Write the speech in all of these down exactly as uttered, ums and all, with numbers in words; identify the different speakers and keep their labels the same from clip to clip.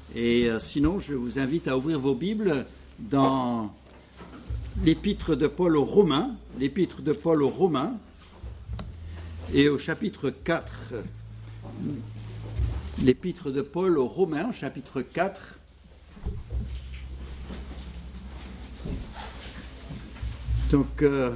Speaker 1: Et euh, sinon, je vous invite à ouvrir vos Bibles dans l'épître de Paul aux Romains, l'épître de Paul aux Romains, et au chapitre quatre. L'épître de Paul aux Romains, chapitre quatre. Donc, euh,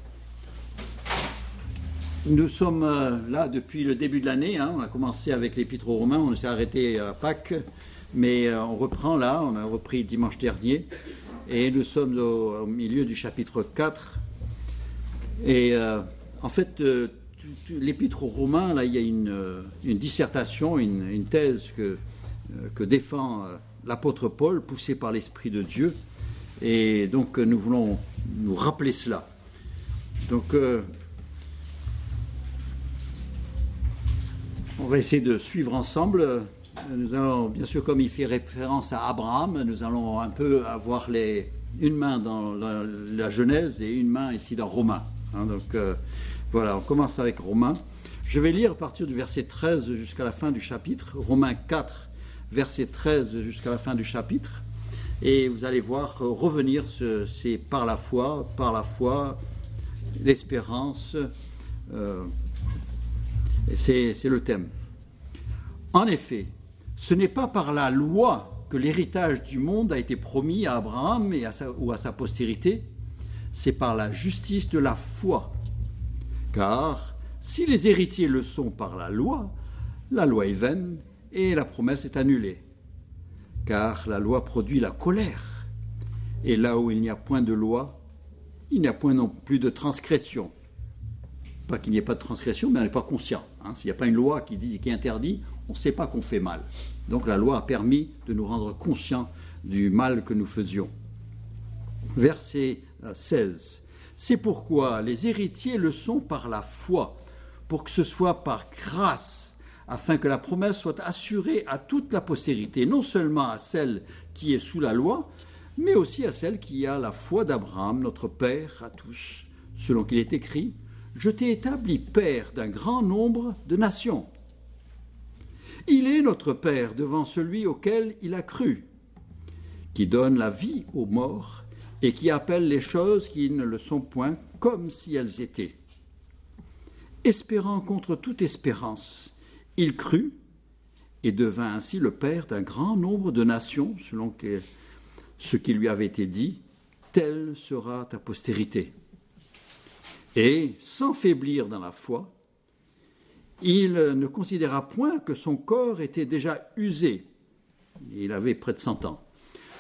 Speaker 1: nous sommes euh, là depuis le début de l'année. Hein, on a commencé avec l'épître aux Romains, on s'est arrêté à Pâques, mais euh, on reprend là, on a repris dimanche dernier, et nous sommes au, au milieu du chapitre quatre. Et euh, en fait, euh, l'épître aux Romains, là, il y a une, une dissertation, une, une thèse que, que défend l'apôtre Paul, poussé par l'Esprit de Dieu. Et donc, nous voulons nous rappeler cela. Donc, euh, on va essayer de suivre ensemble. Nous allons, bien sûr, comme il fait référence à Abraham, nous allons un peu avoir les, une main dans la, la Genèse et une main ici dans Romains. Hein, donc, euh, voilà, on commence avec Romains. Je vais lire à partir du verset treize jusqu'à la fin du chapitre. Romains quatre, verset treize jusqu'à la fin du chapitre. Et vous allez voir revenir, ce, c'est par la foi, par la foi, l'espérance. Euh, c'est, c'est le thème. En effet, ce n'est pas par la loi que l'héritage du monde a été promis à Abraham et à sa, ou à sa postérité, c'est par la justice de la foi. Car si les héritiers le sont par la loi, la loi est vaine et la promesse est annulée. Car la loi produit la colère. Et là où il n'y a point de loi, il n'y a point non plus de transgression. Pas qu'il n'y ait pas de transgression, mais on n'est pas conscient. Hein. S'il n'y a pas une loi qui dit, qui interdit, on ne sait pas qu'on fait mal. Donc la loi a permis de nous rendre conscients du mal que nous faisions. Verset seize. C'est pourquoi les héritiers le sont par la foi, pour que ce soit par grâce, afin que la promesse soit assurée à toute la postérité, non seulement à celle qui est sous la loi, mais aussi à celle qui a la foi d'Abraham, notre Père à tous, selon qu'il est écrit « Je t'ai établi Père d'un grand nombre de nations ». Il est notre Père devant celui auquel il a cru, qui donne la vie aux morts et qui appelle les choses qui ne le sont point comme si elles étaient. Espérant contre toute espérance, il crut et devint ainsi le père d'un grand nombre de nations, selon que ce qui lui avait été dit, telle sera ta postérité. Et, sans faiblir dans la foi, il ne considéra point que son corps était déjà usé. Il avait près de cent ans.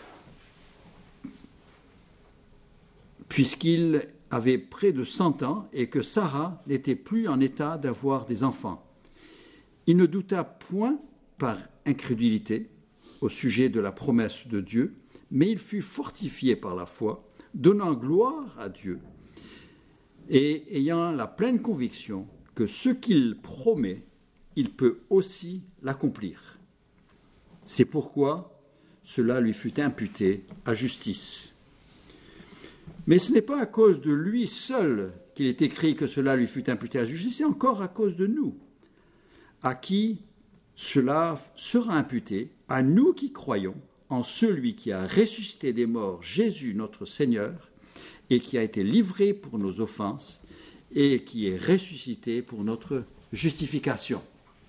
Speaker 1: Puisqu'il avait près de cent ans et que Sarah n'était plus en état d'avoir des enfants. Il ne douta point par incrédulité au sujet de la promesse de Dieu, mais il fut fortifié par la foi, donnant gloire à Dieu et ayant la pleine conviction que ce qu'il promet, il peut aussi l'accomplir. C'est pourquoi cela lui fut imputé à justice. Mais ce n'est pas à cause de lui seul qu'il est écrit que cela lui fut imputé à justice, c'est encore à cause de nous, à qui cela sera imputé, à nous qui croyons en celui qui a ressuscité des morts, Jésus notre Seigneur, et qui a été livré pour nos offenses, et qui est ressuscité pour notre justification.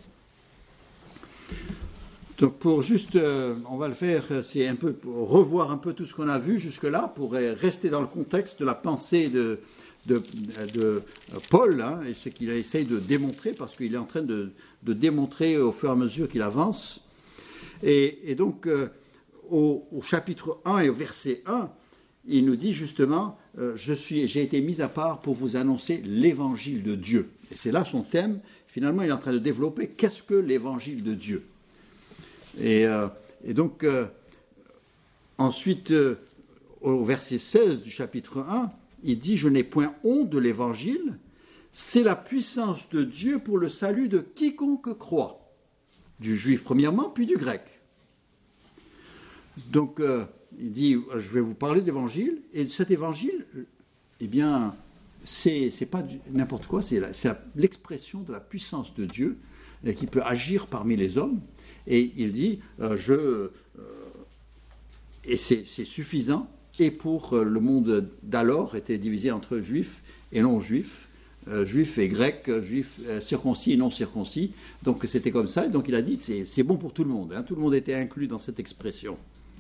Speaker 1: Donc pour juste, euh, on va le faire, c'est un peu pour revoir un peu tout ce qu'on a vu jusque-là, pour rester dans le contexte de la pensée de, de, de Paul, hein, et ce qu'il essaye de démontrer, parce qu'il est en train de, de démontrer au fur et à mesure qu'il avance. Et, et donc, euh, au, au chapitre un et au verset un, il nous dit justement, euh, je suis, j'ai été mis à part pour vous annoncer l'évangile de Dieu. Et c'est là son thème. Finalement, il est en train de développer qu'est-ce que l'évangile de Dieu. Et, euh, et donc, euh, ensuite, euh, au verset seize du chapitre un, il dit « Je n'ai point honte de l'évangile, c'est la puissance de Dieu pour le salut de quiconque croit, du juif premièrement, puis du grec. » Donc, euh, il dit « Je vais vous parler d'évangile, et cet évangile, eh bien, c'est, c'est pas du, n'importe quoi, c'est, la, c'est la, l'expression de la puissance de Dieu qui peut agir parmi les hommes. Et il dit, euh, je, euh, et c'est, c'est suffisant, et pour euh, le monde d'alors était divisé entre juifs et non-juifs, euh, juifs et grecs, juifs euh, circoncis et non circoncis, donc c'était comme ça, et donc il a dit, c'est, c'est bon pour tout le monde, hein, tout le monde était inclus dans cette expression.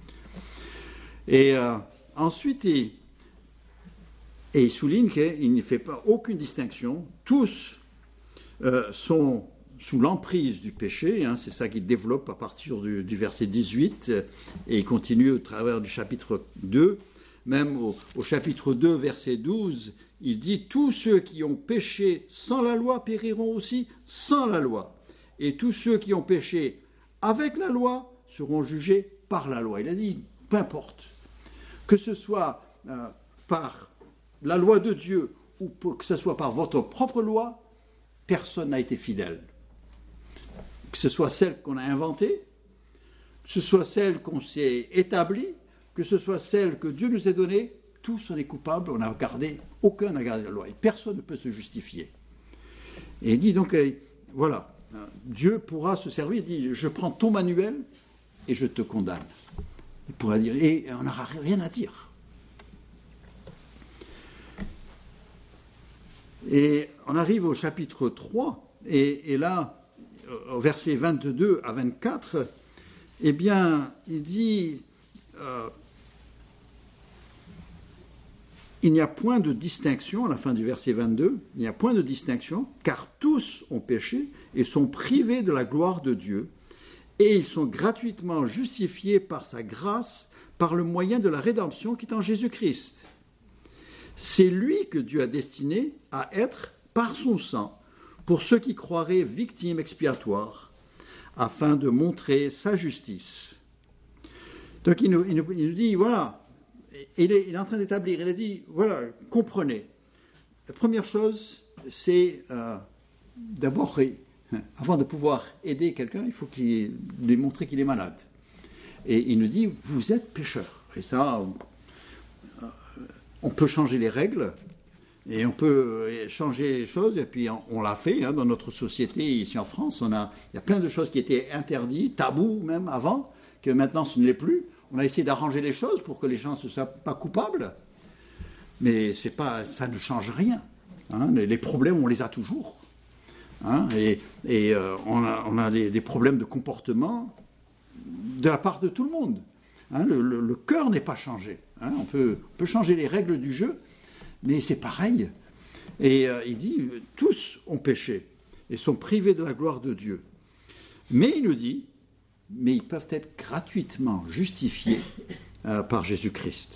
Speaker 1: Et euh, ensuite, il, et il souligne qu'il ne fait pas aucune distinction, tous euh, sont sous l'emprise du péché, hein, c'est ça qu'il développe à partir du, du verset dix-huit, et il continue au travers du chapitre deux, même au, au chapitre deux, verset douze, il dit « Tous ceux qui ont péché sans la loi périront aussi sans la loi, et tous ceux qui ont péché avec la loi seront jugés par la loi. » Il a dit « Peu importe, que ce soit euh, par la loi de Dieu ou que ce soit par votre propre loi, personne n'a été fidèle. Que ce soit celle qu'on a inventée, que ce soit celle qu'on s'est établie, que ce soit celle que Dieu nous a donnée, tous on est coupables, on n'a gardé, aucun n'a gardé la loi, et personne ne peut se justifier. Et il dit donc, euh, voilà, euh, Dieu pourra se servir, il dit, je prends ton manuel et je te condamne. Il pourra dire, et on n'aura rien à dire. Et on arrive au chapitre trois, et, et là, au verset vingt-deux à vingt-quatre, eh bien, il dit euh, il n'y a point de distinction, à la fin du verset vingt-deux, il n'y a point de distinction, car tous ont péché et sont privés de la gloire de Dieu, et ils sont gratuitement justifiés par sa grâce, par le moyen de la rédemption qui est en Jésus-Christ. C'est lui que Dieu a destiné à être, par son sang, pour ceux qui croiraient victimes expiatoires, afin de montrer sa justice. Donc il nous, il nous, il nous dit, voilà, il est, il est en train d'établir, il a dit, voilà, comprenez. La première chose, c'est euh, d'abord, avant de pouvoir aider quelqu'un, il faut qu'il, lui montrer qu'il est malade. Et il nous dit, vous êtes pécheur. Et ça, on, on peut changer les règles, et on peut changer les choses, et puis on, on l'a fait hein, dans notre société ici en France. On a, il y a plein de choses qui étaient interdites, tabous même avant, que maintenant ce ne l'est plus. On a essayé d'arranger les choses pour que les gens ne soient pas coupables, mais c'est pas, ça ne change rien. Hein. Les, les problèmes, on les a toujours. Hein, et et euh, on a, on a des, des problèmes de comportement de la part de tout le monde. Hein, le, le, le cœur n'est pas changé. Hein, on, peut, on peut changer les règles du jeu, mais c'est pareil. Et euh, il dit, tous ont péché et sont privés de la gloire de Dieu. Mais il nous dit, mais ils peuvent être gratuitement justifiés euh, par Jésus-Christ.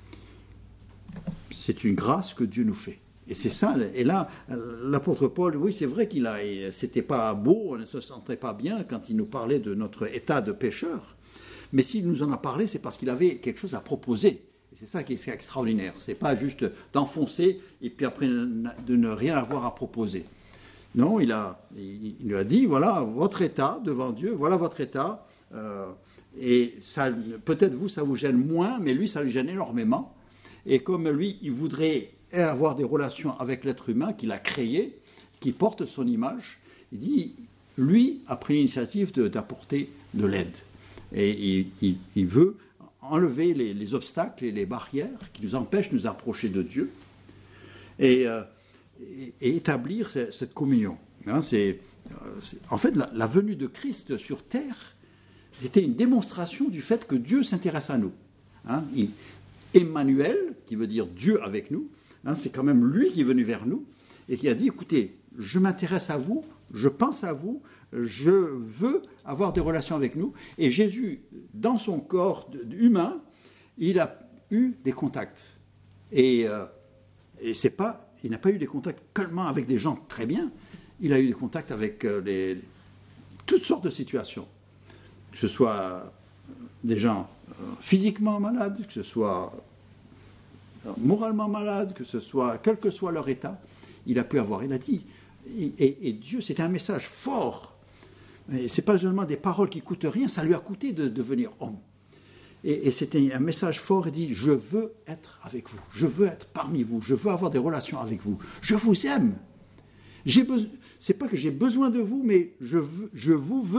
Speaker 1: C'est une grâce que Dieu nous fait. Et c'est ça. Et là, l'apôtre Paul, oui, c'est vrai qu'il a, c'était pas beau, on ne se sentait pas bien quand il nous parlait de notre état de pécheur. Mais s'il nous en a parlé, c'est parce qu'il avait quelque chose à proposer. Et c'est ça qui est extraordinaire. C'est pas juste d'enfoncer et puis après de ne rien avoir à proposer. Non, il a, il, il lui a dit, voilà votre état devant Dieu, voilà votre état. Euh, et ça, peut-être vous, ça vous gêne moins, mais lui, ça lui gêne énormément. Et comme lui, il voudrait avoir des relations avec l'être humain qu'il a créé, qui porte son image, il dit, lui a pris l'initiative de, d'apporter de l'aide. Et il, il, il veut enlever les, les obstacles et les barrières qui nous empêchent de nous approcher de Dieu et, euh, et, et établir cette, cette communion. Hein, c'est, c'est, en fait, la, la venue de Christ sur terre, c'était une démonstration du fait que Dieu s'intéresse à nous. Hein, il, Emmanuel, qui veut dire Dieu avec nous, hein, c'est quand même lui qui est venu vers nous et qui a dit, écoutez, je m'intéresse à vous, je pense à vous, je veux avoir des relations avec nous. Et Jésus, dans son corps humain, il a eu des contacts. Et, euh, et c'est pas, il n'a pas eu des contacts seulement avec des gens très bien, il a eu des contacts avec euh, les, toutes sortes de situations. Que ce soit des gens euh, physiquement malades, que ce soit euh, moralement malades, que ce soit, quel que soit leur état, il a pu avoir, il a dit, et, et, et Dieu, c'était un message fort. Et ce n'est pas seulement des paroles qui ne coûtent rien, ça lui a coûté de devenir homme. Et, et c'était un message fort, il dit, je veux être avec vous, je veux être parmi vous, je veux avoir des relations avec vous, je vous aime. J'ai besoin, c'est pas que j'ai besoin de vous, mais je, veux, je vous veux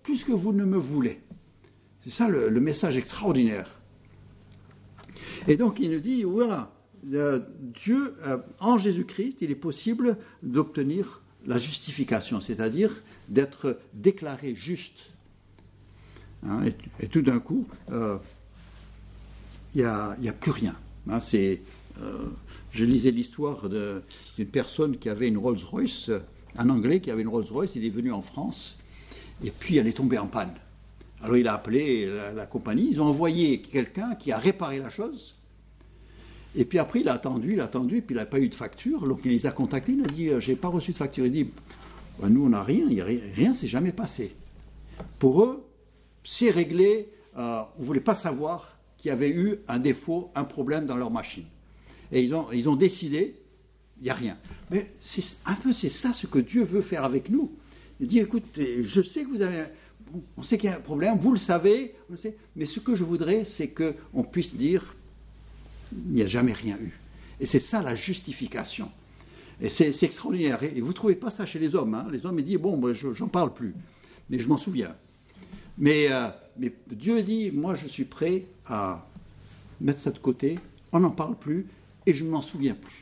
Speaker 1: puisque vous ne me voulez. C'est ça le, le message extraordinaire. Et donc il nous dit, voilà, euh, Dieu, euh, en Jésus-Christ, il est possible d'obtenir la justification, c'est-à-dire d'être déclaré juste. Hein, et, et tout d'un coup, euh, il n'y a, y a plus rien. Hein, c'est, euh, je lisais l'histoire de, d'une personne qui avait une Rolls-Royce, un Anglais qui avait une Rolls-Royce, il est venu en France, et puis elle est tombée en panne. Alors il a appelé la, la compagnie, ils ont envoyé quelqu'un qui a réparé la chose, et puis après il a attendu, il a attendu, et puis il n'a pas eu de facture, donc il les a contactés, il a dit « j'ai pas reçu de facture ». Il dit ben, « nous on n'a rien, y a rien, rien s'est jamais passé ». Pour eux, c'est réglé, euh, on ne voulait pas savoir qu'il y avait eu un défaut, un problème dans leur machine. Et ils ont, ils ont décidé, il n'y a rien. Mais c'est, un peu c'est ça ce que Dieu veut faire avec nous. Il dit, écoute, je sais que vous avez, on sait qu'il y a un problème, vous le savez, vous le savez, mais ce que je voudrais, c'est qu'on puisse dire, il n'y a jamais rien eu. Et c'est ça la justification. Et c'est, c'est extraordinaire. Et vous ne trouvez pas ça chez les hommes. Hein. Les hommes, ils disent, bon, ben, je, j'en parle plus, mais je m'en souviens. Mais, euh, mais Dieu dit, moi je suis prêt à mettre ça de côté, on n'en parle plus, et je ne m'en souviens plus.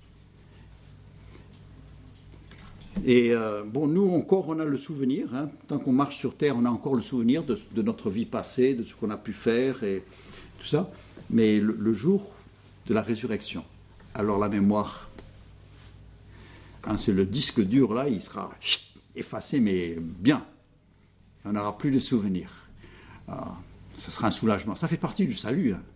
Speaker 1: Et euh, bon, nous encore, on a le souvenir, hein, tant qu'on marche sur terre, on a encore le souvenir de, de notre vie passée, de ce qu'on a pu faire, et tout ça. Mais le, le jour de la résurrection, alors la mémoire, hein, c'est le disque dur là, il sera effacé, mais bien. On n'aura plus de souvenirs. Ah, ce sera un soulagement. Ça fait partie du salut. Hein.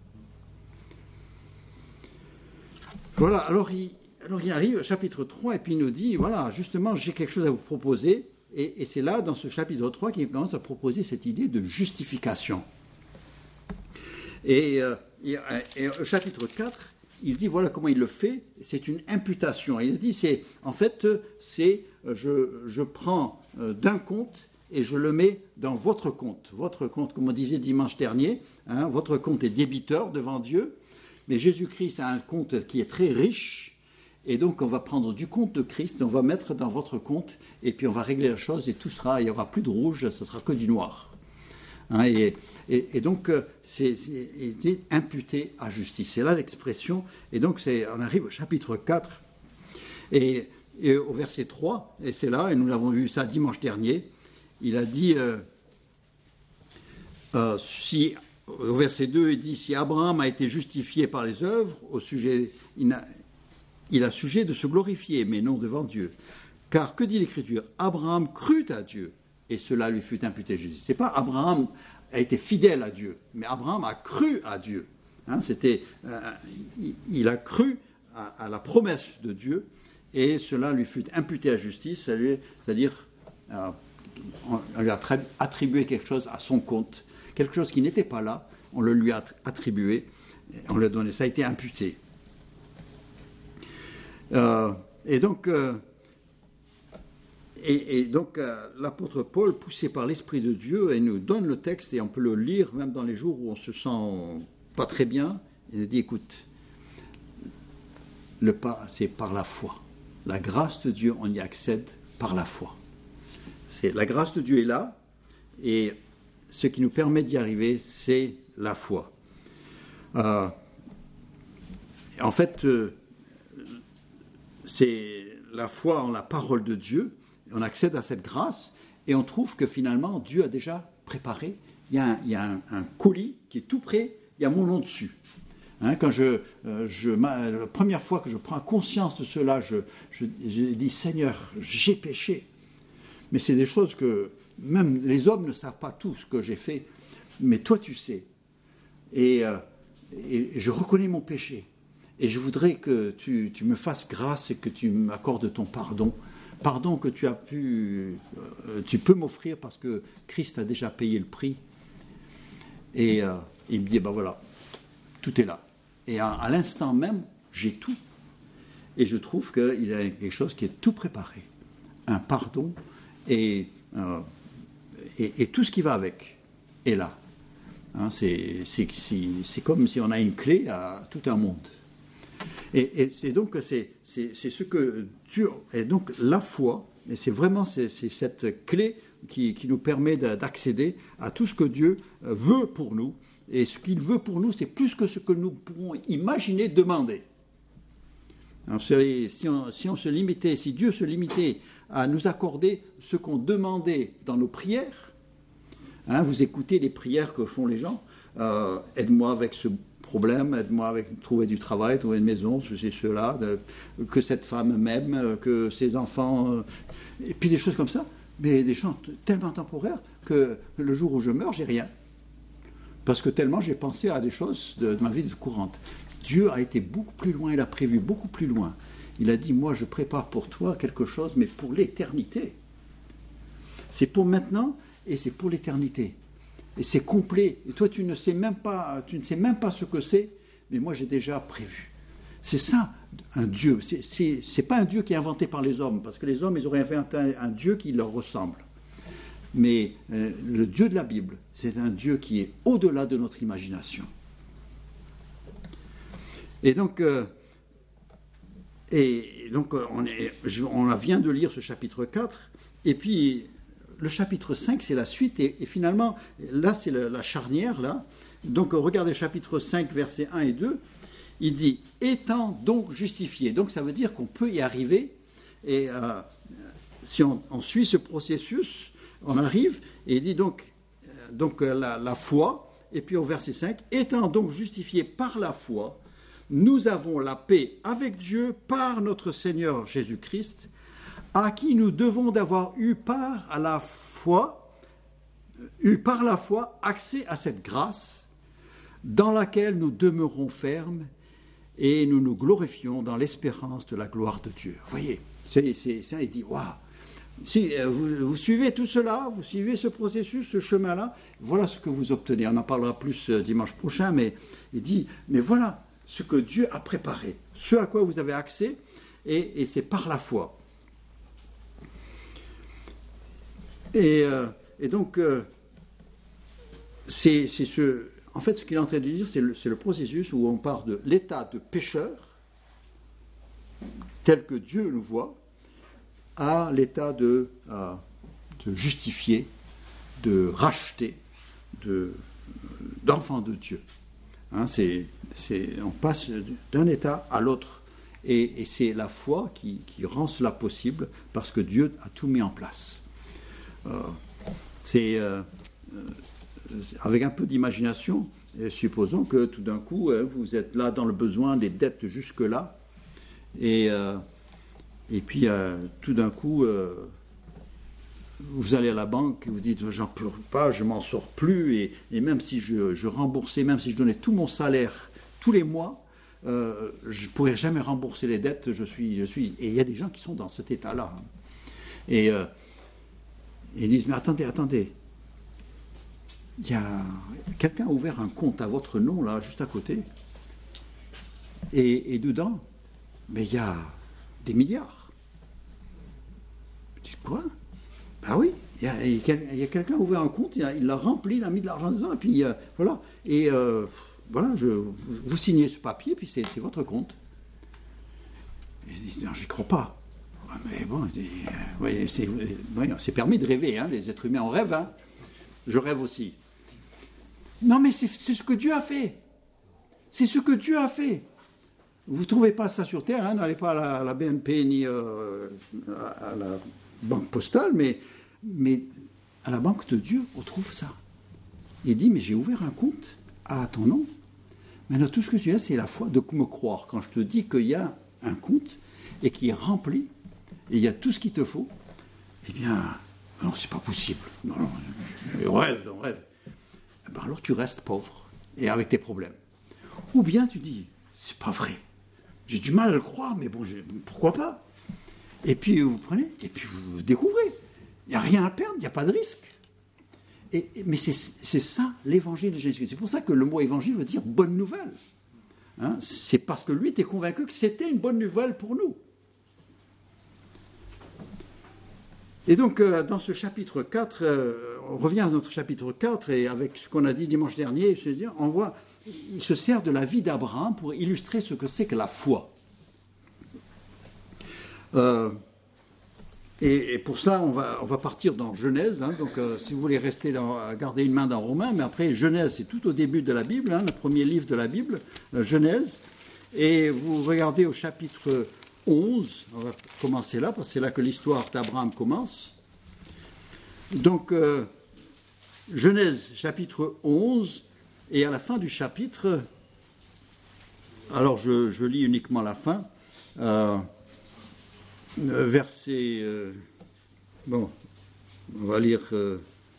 Speaker 1: Voilà, alors il, alors il arrive au chapitre trois et puis il nous dit, voilà, justement, j'ai quelque chose à vous proposer. Et, et c'est là, dans ce chapitre trois, qu'il commence à proposer cette idée de justification. Et, euh, et, et au chapitre quatre, il dit, voilà comment il le fait. C'est une imputation. Il dit, c'est, en fait, c'est, je, je prends d'un compte et je le mets dans votre compte. Votre compte, comme on disait dimanche dernier, hein, votre compte est débiteur devant Dieu, mais Jésus-Christ a un compte qui est très riche, et donc on va prendre du compte de Christ, on va mettre dans votre compte, et puis on va régler la chose, et tout sera, il n'y aura plus de rouge, ce sera que du noir. Hein, et, et, et donc, c'est, c'est, c'est imputé à justice. C'est là l'expression, et donc c'est, on arrive au chapitre quatre, et, et au verset trois, et c'est là, et nous l'avons vu ça dimanche dernier, il a dit, euh, euh, si, au verset deux, il dit, si Abraham a été justifié par les œuvres, au sujet, il a, il a sujet de se glorifier, mais non devant Dieu. Car que dit l'Écriture ? Abraham crut à Dieu, et cela lui fut imputé justice. C'est pas Abraham a été fidèle à Dieu, mais Abraham a cru à Dieu. Hein, c'était, euh, il, il a cru à, à la promesse de Dieu, et cela lui fut imputé à justice, c'est-à-dire euh, on lui a attribué quelque chose à son compte, quelque chose qui n'était pas là, on le lui a attribué, on lui a donné, ça a été imputé. Euh, et donc, euh, et, et donc euh, l'apôtre Paul, poussé par l'Esprit de Dieu, il nous donne le texte, et on peut le lire même dans les jours où on se sent pas très bien, il nous dit, écoute, le pas, c'est par la foi. La grâce de Dieu, on y accède par la foi. C'est, la grâce de Dieu est là, et ce qui nous permet d'y arriver, c'est la foi. Euh, en fait, euh, c'est la foi en la parole de Dieu, on accède à cette grâce, et on trouve que finalement, Dieu a déjà préparé, il y a un, il y a un, un colis qui est tout prêt, il y a mon nom dessus. Hein, quand je, euh, je, ma, la première fois que je prends conscience de cela, je, je, je dis, Seigneur, j'ai péché. Mais c'est des choses que même les hommes ne savent pas tout ce que j'ai fait, mais toi tu sais. Et, euh, et je reconnais mon péché. Et je voudrais que tu, tu me fasses grâce et que tu m'accordes ton pardon. Pardon que tu as pu, euh, tu peux m'offrir parce que Christ a déjà payé le prix. Et euh, il me dit, ben voilà, tout est là. Et à, à l'instant même, j'ai tout. Et je trouve qu'il y a quelque chose qui est tout préparé. Un pardon. Et, euh, et, et tout ce qui va avec est là. Hein, c'est, c'est, c'est, c'est comme si on a une clé à tout un monde. Et, et c'est donc c'est, c'est, c'est ce que Dieu... Et donc la foi, et c'est vraiment c'est, c'est cette clé qui, qui nous permet d'accéder à tout ce que Dieu veut pour nous. Et ce qu'il veut pour nous, c'est plus que ce que nous pourrons imaginer, demander. Alors, si, on, si on se limitait, si Dieu se limitait à nous accorder ce qu'on demandait dans nos prières, hein, vous écoutez les prières que font les gens, euh, aide-moi avec ce problème, aide-moi avec trouver du travail, trouver une maison, ceci, cela, de, que cette femme m'aime, que ses enfants, euh, et puis des choses comme ça, mais des choses tellement temporaires que le jour où je meurs, j'ai rien. Parce que tellement j'ai pensé à des choses de, de ma vie courante. Dieu a été beaucoup plus loin, il a prévu beaucoup plus loin. Il a dit, moi je prépare pour toi quelque chose, mais pour l'éternité. C'est pour maintenant et c'est pour l'éternité. Et c'est complet. Et toi tu ne sais même pas, tu ne sais même pas ce que c'est, mais moi j'ai déjà prévu. C'est ça, un Dieu. C'est, c'est, c'est pas un Dieu qui est inventé par les hommes, parce que les hommes, ils auraient inventé un, un Dieu qui leur ressemble. Mais euh, le Dieu de la Bible, c'est un Dieu qui est au-delà de notre imagination. Et donc, euh, et donc on, est, on vient de lire ce chapitre quatre, et puis le chapitre cinq, c'est la suite, et, et finalement, là, c'est la, la charnière, là. Donc, regardez chapitre cinq, versets un et deux, il dit « Étant donc justifié ». Donc, ça veut dire qu'on peut y arriver, et euh, si on, on suit ce processus, on arrive, et il dit donc, euh, donc la, la foi, et puis au verset cinq, « Étant donc justifié par la foi, nous avons la paix avec Dieu par notre Seigneur Jésus-Christ, à qui nous devons d'avoir eu part à la foi, eu par la foi accès à cette grâce, dans laquelle nous demeurons fermes et nous nous glorifions dans l'espérance de la gloire de Dieu. » Vous voyez, c'est, c'est ça, il dit, waouh, si vous, vous suivez tout cela, vous suivez ce processus, ce chemin-là, voilà ce que vous obtenez. On en parlera plus dimanche prochain, mais il dit, mais voilà ce que Dieu a préparé, ce à quoi vous avez accès, et, et c'est par la foi. Et, euh, et donc, euh, c'est, c'est ce, en fait, ce qu'il est en train de dire, c'est le, c'est le processus où on part de l'état de pécheur, tel que Dieu nous voit, à l'état de, euh, de justifié, de racheté, de, d'enfant de Dieu. Hein, c'est, c'est, on passe d'un état à l'autre. Et, et c'est la foi qui, qui rend cela possible, parce que Dieu a tout mis en place. Euh, c'est, euh, avec un peu d'imagination, supposons que tout d'un coup, euh, vous êtes là dans le besoin des dettes jusque-là, et, euh, et puis euh, tout d'un coup, euh, vous allez à la banque et vous dites « j'en peux pas, je m'en sors plus », et, et même si je, je remboursais, même si je donnais tout mon salaire tous les mois, euh, je ne pourrais jamais rembourser les dettes, je suis, je suis... Et il y a des gens qui sont dans cet état-là. Et euh, ils disent « mais attendez, attendez, il y a quelqu'un a ouvert un compte à votre nom, là, juste à côté, et, et dedans, mais il y a des milliards. » Vous dites « quoi ? » Ben oui, il y a, il y a quelqu'un qui a ouvert un compte, il, a, il l'a rempli, il a mis de l'argent dedans, et puis euh, voilà. Et euh, voilà, je, vous signez ce papier, puis c'est, c'est votre compte. Et ils disent, non, j'y crois pas. Ouais, mais bon, c'est, ouais, c'est, ouais, c'est permis de rêver, hein, les êtres humains, on rêve, hein. Je rêve aussi. Non, mais c'est, c'est ce que Dieu a fait. C'est ce que Dieu a fait. Vous ne trouvez pas ça sur Terre, hein, n'allez pas à la, à la B N P ni euh, à la banque postale, mais, mais à la banque de Dieu, on trouve ça. Il dit, mais j'ai ouvert un compte à ton nom. Maintenant, tout ce que tu as, c'est la foi de me croire. Quand je te dis qu'il y a un compte et qui est rempli, et il y a tout ce qu'il te faut, eh bien, non, c'est pas possible. Non, non, on rêve, on rêve. Eh bien, alors tu restes pauvre et avec tes problèmes. Ou bien tu dis, c'est pas vrai. J'ai du mal à le croire, mais bon, j'ai, pourquoi pas ? Et puis vous prenez, et puis vous découvrez. Il n'y a rien à perdre, il n'y a pas de risque. Et, mais c'est, c'est ça l'évangile de Jésus-Christ. C'est pour ça que le mot évangile veut dire bonne nouvelle. Hein, c'est parce que lui était convaincu que c'était une bonne nouvelle pour nous. Et donc, euh, dans ce chapitre quatre, euh, on revient à notre chapitre quatre, et avec ce qu'on a dit dimanche dernier, je veux dire, on voit, il se sert de la vie d'Abraham pour illustrer ce que c'est que la foi. Euh, Et, et pour ça, on va, on va partir dans Genèse. Hein, donc, euh, si vous voulez rester dans, garder une main dans Romains, mais après, Genèse, c'est tout au début de la Bible, hein, le premier livre de la Bible, la Genèse. Et vous regardez au chapitre onze, on va commencer là, parce que c'est là que l'histoire d'Abraham commence. Donc, euh, Genèse, chapitre onze, et à la fin du chapitre, alors je, je lis uniquement la fin, euh, verset, euh, bon, on va lire euh,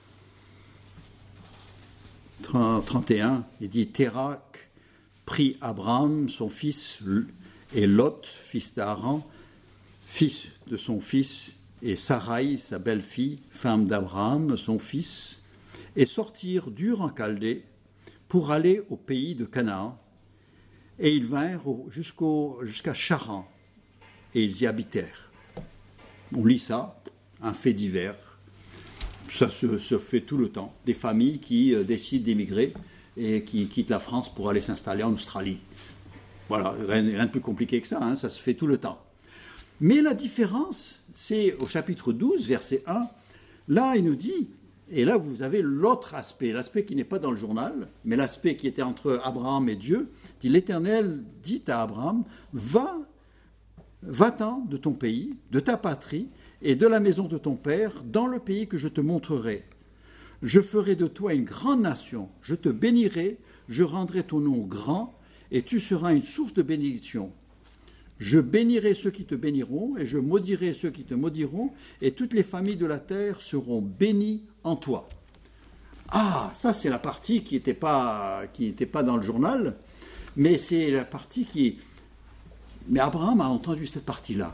Speaker 1: trente et un, il dit « Térak prit Abraham, son fils, et Lot, fils d'Aran, fils de son fils, et Sarai, sa belle-fille, femme d'Abraham, son fils, et sortirent d'Ur en Chaldée pour aller au pays de Canaan, et ils vinrent jusqu'au, jusqu'à Charan, et ils y habitèrent. » On lit ça, un fait divers. Ça se, se fait tout le temps. Des familles qui euh, décident d'émigrer et qui quittent la France pour aller s'installer en Australie. Voilà, rien, rien de plus compliqué que ça, hein, ça se fait tout le temps. Mais la différence, c'est au chapitre douze, verset un, là il nous dit, et là vous avez l'autre aspect, l'aspect qui n'est pas dans le journal, mais l'aspect qui était entre Abraham et Dieu, dit l'Éternel dit à Abraham, va, va-t'en de ton pays, de ta patrie, et de la maison de ton père, dans le pays que je te montrerai. Je ferai de toi une grande nation, je te bénirai, je rendrai ton nom grand, et tu seras une source de bénédiction. Je bénirai ceux qui te béniront, et je maudirai ceux qui te maudiront, et toutes les familles de la terre seront bénies en toi. Ah, ça c'est la partie qui n'était pas, qui n'était pas dans le journal, mais c'est la partie qui... Mais Abraham a entendu cette partie-là.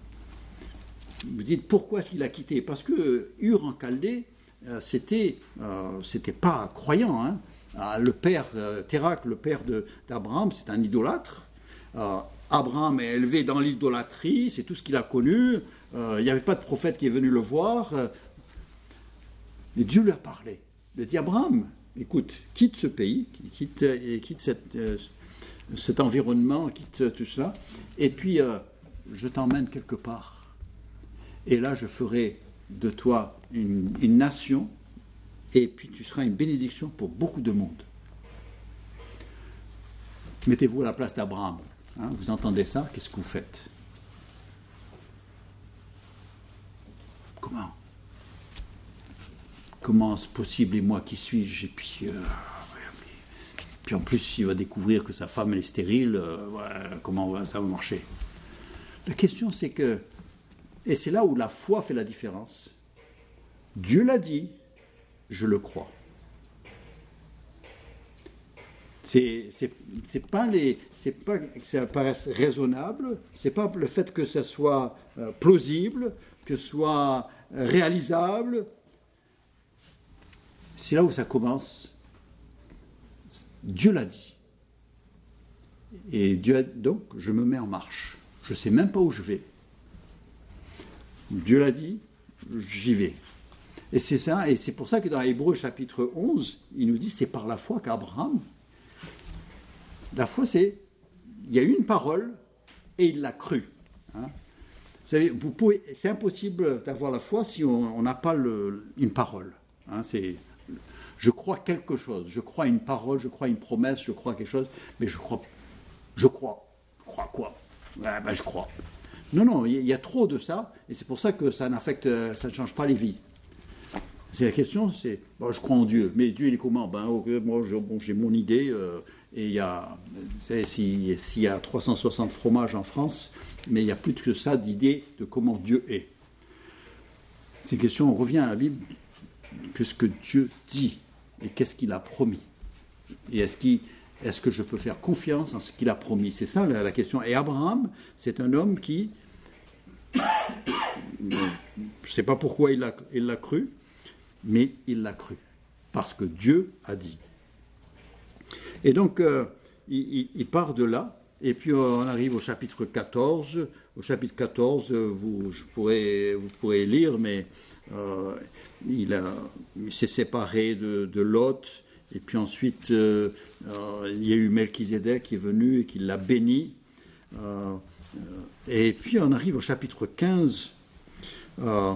Speaker 1: Vous dites, pourquoi est-ce qu'il a quitté ? Parce que Ur en Chaldée, euh, c'était, euh, c'était pas croyant. Hein. Euh, le père, euh, Térak, le père de, d'Abraham, c'est un idolâtre. Euh, Abraham est élevé dans l'idolâtrie, c'est tout ce qu'il a connu. Euh, il n'y avait pas de prophète qui est venu le voir. Euh, mais Dieu lui a parlé. Il a dit, Abraham, écoute, quitte ce pays, quitte, et quitte cette, euh, cet environnement, quitte tout cela, et puis euh, je t'emmène quelque part. Et là, je ferai de toi une, une nation, et puis tu seras une bénédiction pour beaucoup de monde. Mettez-vous à la place d'Abraham. Hein, vous entendez ça ? Qu'est-ce que vous faites ? Comment ? Comment c'est possible ? Et moi, qui suis-je ? Et puis, euh, puis en plus, il va découvrir que sa femme elle est stérile. Euh, ouais, comment ça va marcher ? La question, c'est que et c'est là où la foi fait la différence. Dieu l'a dit, je le crois. C'est, c'est, c'est pas les, c'est pas que ça paraisse raisonnable, c'est pas le fait que ça soit euh, plausible, que ce soit euh, réalisable. C'est là où ça commence. Dieu l'a dit. Et Dieu a, donc, je me mets en marche. Je ne sais même pas où je vais. Dieu l'a dit, j'y vais. Et c'est ça, et c'est pour ça que dans Hébreux chapitre onze, il nous dit c'est par la foi qu'Abraham, la foi c'est, il y a eu une parole et il l'a cru. Hein. Vous savez, vous pouvez, c'est impossible d'avoir la foi si on n'a pas le, une parole. Hein, c'est, je crois quelque chose, je crois une parole, je crois une promesse, je crois quelque chose, mais je crois, je crois, je crois quoi ? Ouais, ben je crois. Non, non, il y a trop de ça, et c'est pour ça que ça n'affecte, ça ne change pas les vies. C'est la question, c'est, bon, je crois en Dieu, mais Dieu il est comment ? Ben, okay, moi, je, bon, j'ai mon idée, euh, et il y a, s'il si y a trois cent soixante fromages en France, mais il y a plus que ça d'idées de comment Dieu est. C'est une question, on revient à la Bible, qu'est-ce que Dieu dit, et qu'est-ce qu'il a promis ? Et est-ce qu'il... Est-ce que je peux faire confiance en ce qu'il a promis ? C'est ça la, la question. Et Abraham, c'est un homme qui, je ne sais pas pourquoi il l'a, il l'a cru, mais il l'a cru, parce que Dieu a dit. Et donc, euh, il, il part de là, et puis on arrive au chapitre quatorze. Au chapitre quatorze, vous, je pourrais, vous pourrez lire, mais euh, il, a, il s'est séparé de, de Lot. Et puis ensuite, euh, euh, il y a eu Melchizedek qui est venu et qui l'a béni. Euh, euh, et puis on arrive au chapitre quinze. Euh,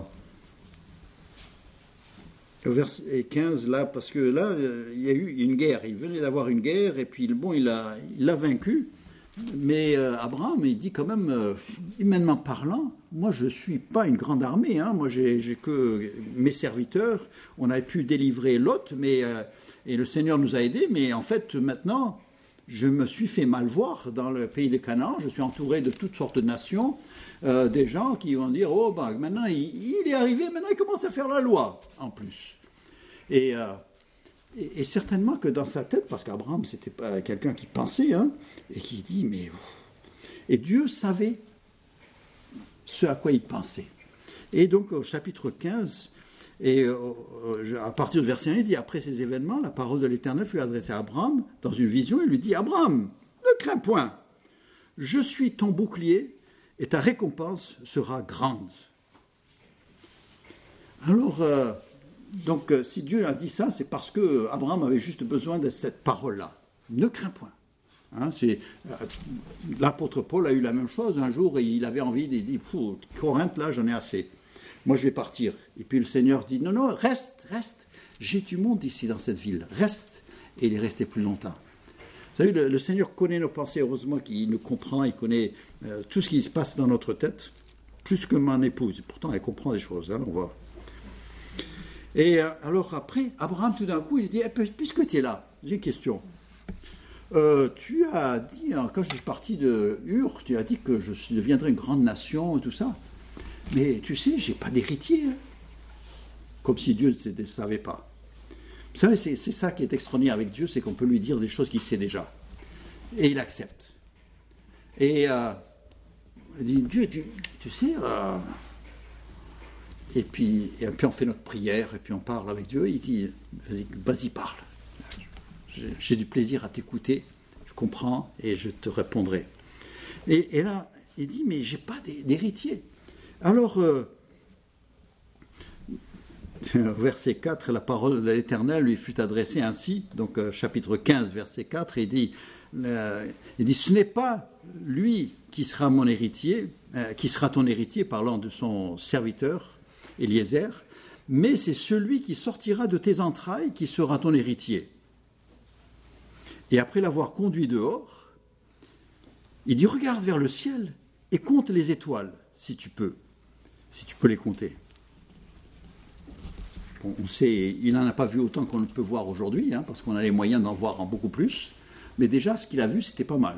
Speaker 1: verset quinze, là, parce que là, il y a eu une guerre. Il venait d'avoir une guerre, et puis, bon, il l'a il l'a vaincu. Mais euh, Abraham, il dit quand même, euh, humainement parlant, moi, je ne suis pas une grande armée. Hein. Moi, j'ai, j'ai que mes serviteurs. On a pu délivrer Lot, mais, euh, et le Seigneur nous a aidés. Mais en fait, maintenant, je me suis fait mal voir dans le pays de Canaan. Je suis entouré de toutes sortes de nations. Euh, des gens qui vont dire, oh, bah, maintenant, il, il est arrivé, maintenant, il commence à faire la loi, en plus. Et, euh, et, et certainement que dans sa tête, parce qu'Abraham, c'était pas quelqu'un qui pensait, hein, et qui dit, mais... Et Dieu savait ce à quoi il pensait. Et donc, au chapitre quinze, et euh, à partir du verset un, il dit, après ces événements, la parole de l'Éternel fut adressée à Abraham dans une vision. Il lui dit, Abraham, ne crains point, je suis ton bouclier, et ta récompense sera grande. Alors, euh, donc, euh, si Dieu a dit ça, c'est parce que Abraham avait juste besoin de cette parole-là. Ne crains point. Hein, c'est, euh, l'apôtre Paul a eu la même chose un jour, et il avait envie, il dit, Corinthe, là, j'en ai assez. Moi, je vais partir. Et puis le Seigneur dit, non, non, reste, reste. J'ai du monde ici dans cette ville. Reste. Et il est resté plus longtemps. Vous savez, le, le Seigneur connaît nos pensées, heureusement qu'il nous comprend, il connaît euh, tout ce qui se passe dans notre tête, plus que mon épouse. Pourtant, elle comprend des choses, hein, on voit. Et euh, alors après, Abraham, tout d'un coup, il dit, eh, puisque tu es là, j'ai une question. Euh, tu as dit, hein, quand je suis parti de Ur, tu as dit que je deviendrais une grande nation et tout ça. Mais tu sais, je n'ai pas d'héritier. Hein. Comme si Dieu ne savait pas. Vous savez, c'est, c'est ça qui est extraordinaire avec Dieu, c'est qu'on peut lui dire des choses qu'il sait déjà. Et il accepte. Et euh, il dit, Dieu, tu, tu sais... Euh... Et, puis, et puis on fait notre prière, et puis on parle avec Dieu, et il dit, vas-y, vas-y parle. J'ai, j'ai du plaisir à t'écouter, je comprends, et je te répondrai. Et, et là, il dit, mais je n'ai pas d'héritier. Alors... Euh, verset quatre, la parole de l'Éternel lui fut adressée ainsi, donc euh, chapitre quinze, verset quatre, il dit, euh, il dit, ce n'est pas lui qui sera mon héritier, euh, qui sera ton héritier, parlant de son serviteur, Eliezer, mais c'est celui qui sortira de tes entrailles qui sera ton héritier. Et après l'avoir conduit dehors, il dit, regarde vers le ciel et compte les étoiles, si tu peux, si tu peux les compter. Bon, on sait, il n'en a pas vu autant qu'on ne peut voir aujourd'hui, hein, parce qu'on a les moyens d'en voir en beaucoup plus. Mais déjà, ce qu'il a vu, c'était pas mal.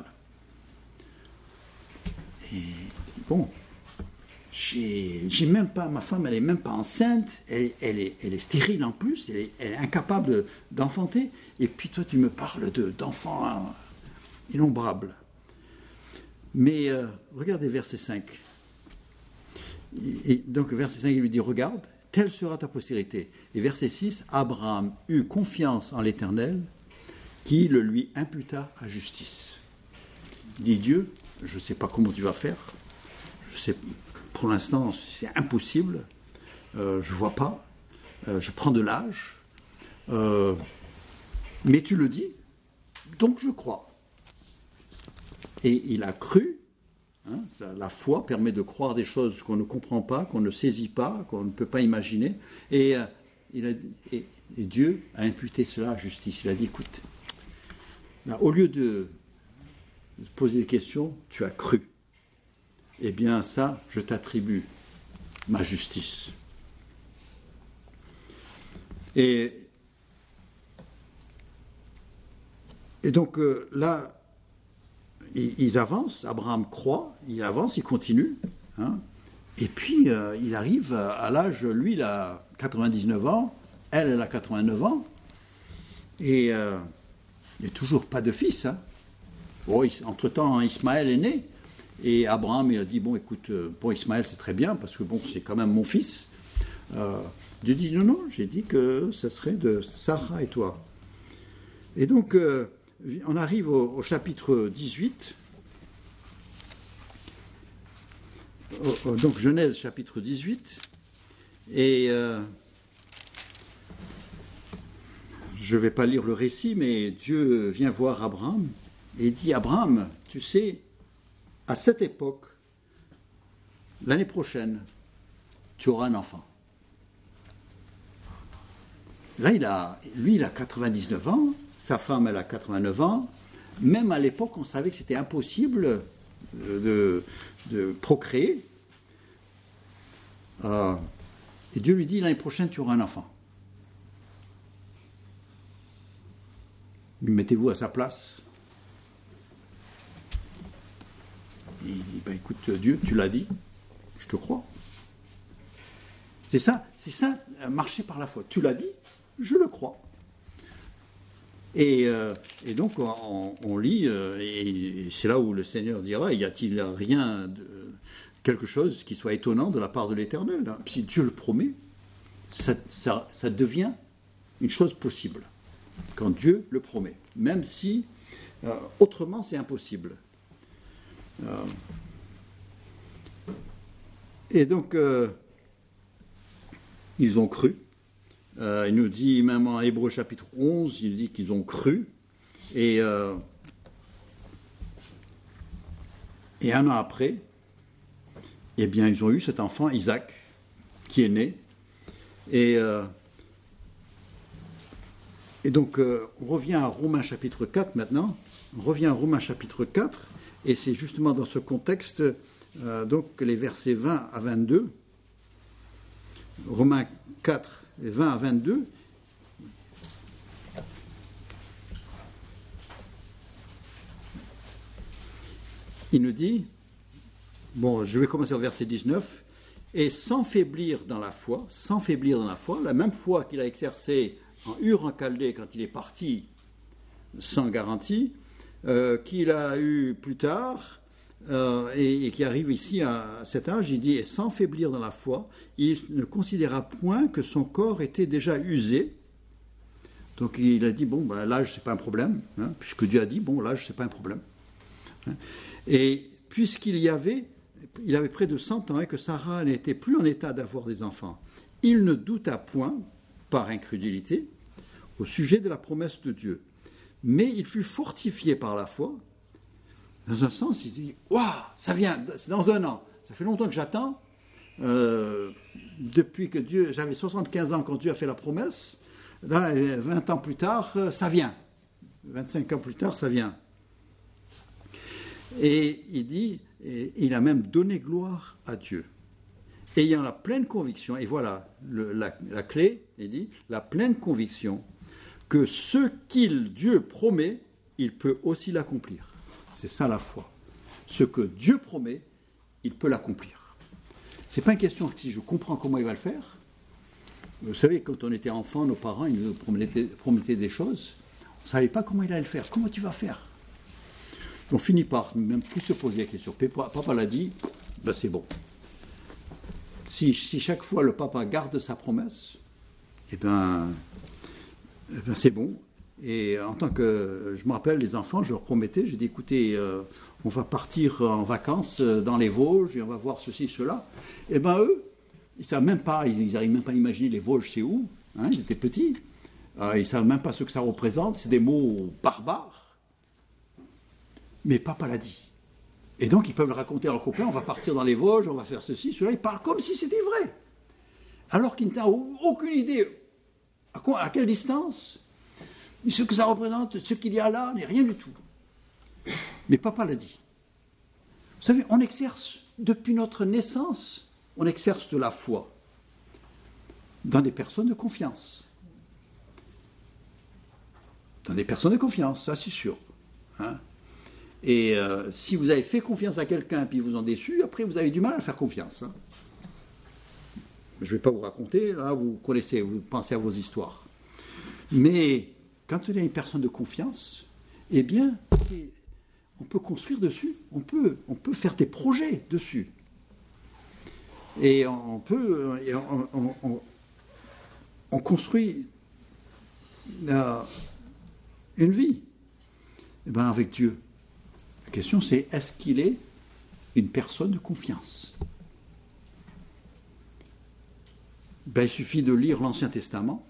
Speaker 1: Et bon, j'ai, j'ai même pas, ma femme, elle est même pas enceinte, elle, elle, est, elle est stérile en plus, elle est, elle est incapable de, d'enfanter. Et puis toi, tu me parles de, d'enfants hein, innombrables. Mais euh, regardez verset cinq. Et, et donc, verset cinq, il lui dit, regarde. Telle sera ta postérité. Et verset six, Abraham eut confiance en l'Éternel, qui le lui imputa à justice. Dit Dieu, je ne sais pas comment tu vas faire, je sais, pour l'instant c'est impossible, euh, je ne vois pas, euh, je prends de l'âge, euh, mais tu le dis, donc je crois. Et il a cru. Hein, ça, la foi permet de croire des choses qu'on ne comprend pas, qu'on ne saisit pas, qu'on ne peut pas imaginer. Et, euh, il a, et, et Dieu a imputé cela à justice. Il a dit, écoute, là, au lieu de, de poser des questions, tu as cru. Eh bien ça, je t'attribue ma justice. Et, et donc euh, là, ils avancent, Abraham croit, il avance, il continue, hein, et puis euh, il arrive à l'âge, lui il a quatre-vingt-dix-neuf ans, elle, elle a quatre-vingt-neuf ans, et euh, il n'y a toujours pas de fils. Hein. Bon, entre-temps, Ismaël est né, et Abraham il a dit, bon écoute, bon Ismaël c'est très bien, parce que bon c'est quand même mon fils. Euh, Dieu dit, non, non, j'ai dit que ce serait de Sarah et toi. Et donc, euh, on arrive au, au chapitre dix-huit, au, au, donc Genèse chapitre dix-huit, et euh, je ne vais pas lire le récit, mais Dieu vient voir Abraham et dit, Abraham, tu sais, à cette époque, l'année prochaine, tu auras un enfant. Là, il a, lui, il a quatre-vingt-dix-neuf ans, sa femme, elle a quatre-vingt-neuf ans. Même à l'époque, on savait que c'était impossible de, de procréer. Euh, et Dieu lui dit, l'année prochaine, tu auras un enfant. Mettez-vous à sa place. Et il dit, ben, écoute, Dieu, tu l'as dit, je te crois. C'est ça, c'est ça, marcher par la foi. Tu l'as dit, je le crois. Et, euh, et donc, on, on lit, euh, et, et c'est là où le Seigneur dira, y a-t-il rien, de, quelque chose qui soit étonnant de la part de l'Éternel, hein? Si Dieu le promet, ça, ça, ça devient une chose possible. Quand Dieu le promet. Même si, euh, autrement, c'est impossible. Euh, et donc, euh, ils ont cru. Euh, il nous dit, même en Hébreux chapitre onze, il dit qu'ils ont cru. Et, euh, et un an après, eh bien, ils ont eu cet enfant, Isaac, qui est né. Et, euh, et donc, euh, on revient à Romains chapitre quatre maintenant. On revient à Romains chapitre quatre. Et c'est justement dans ce contexte, euh, donc, les versets vingt à vingt-deux. Romains quatre, vingt à vingt-deux. Il nous dit, bon, je vais commencer au verset dix-neuf, et sans faiblir dans la foi, sans faiblir dans la foi, la même foi qu'il a exercée en Ur en Chaldée quand il est parti sans garantie, euh, qu'il a eu plus tard, euh, et, et qui arrive ici à cet âge, il dit, et sans faiblir dans la foi, il ne considéra point que son corps était déjà usé. Donc il a dit, bon, ben, l'âge, c'est pas un problème, hein, puisque Dieu a dit, bon, l'âge, c'est pas un problème. Hein. Et puisqu'il y avait, il avait près de cent ans et que Sarah n'était plus en état d'avoir des enfants, il ne douta point, par incrédulité, au sujet de la promesse de Dieu. Mais il fut fortifié par la foi. Dans un sens, il dit, waouh, ça vient, c'est dans un an. Ça fait longtemps que j'attends. Euh, depuis que Dieu, j'avais soixante-quinze ans quand Dieu a fait la promesse. Là, vingt ans plus tard, ça vient. vingt-cinq ans plus tard, ça vient. Et il dit, et il a même donné gloire à Dieu. Ayant la pleine conviction, et voilà le, la, la clé, il dit, la pleine conviction que ce qu'il, Dieu promet, il peut aussi l'accomplir. C'est ça la foi. Ce que Dieu promet, il peut l'accomplir. Ce n'est pas une question que si je comprends comment il va le faire. Vous savez, quand on était enfant, nos parents, ils nous promettaient, promettaient des choses. On ne savait pas comment il allait le faire. Comment tu vas faire ? On finit par même plus se poser la question. Papa l'a dit, ben c'est bon. Si, si chaque fois le papa garde sa promesse, eh ben, eh ben c'est bon. Et en tant que, je me rappelle, les enfants, je leur promettais, j'ai dit, écoutez, euh, on va partir en vacances dans les Vosges et on va voir ceci, cela. Et ben eux, ils savent même pas, ils n'arrivent même pas à imaginer les Vosges, c'est où, hein, ils étaient petits. Euh, ils ne savent même pas ce que ça représente, c'est des mots barbares. Mais papa l'a dit. Et donc ils peuvent le raconter à leurs copains, on va partir dans les Vosges, on va faire ceci, cela. Ils parlent comme si c'était vrai. Alors qu'ils n'ont aucune idée à, quoi, à quelle distance, ce que ça représente, ce qu'il y a là, n'est rien du tout. Mais papa l'a dit. Vous savez, on exerce, depuis notre naissance, on exerce de la foi dans des personnes de confiance. Dans des personnes de confiance, ça c'est sûr. Hein. Et euh, si vous avez fait confiance à quelqu'un et puis vous en déçu, après vous avez du mal à faire confiance. Hein. Je ne vais pas vous raconter, là vous connaissez, vous pensez à vos histoires. Mais quand on est une personne de confiance, eh bien, c'est, on peut construire dessus, on peut, on peut faire des projets dessus. Et on peut, et on, on, on, on construit euh, une vie eh ben, avec Dieu. La question c'est, est-ce qu'il est une personne de confiance ? Ben, il suffit de lire l'Ancien Testament.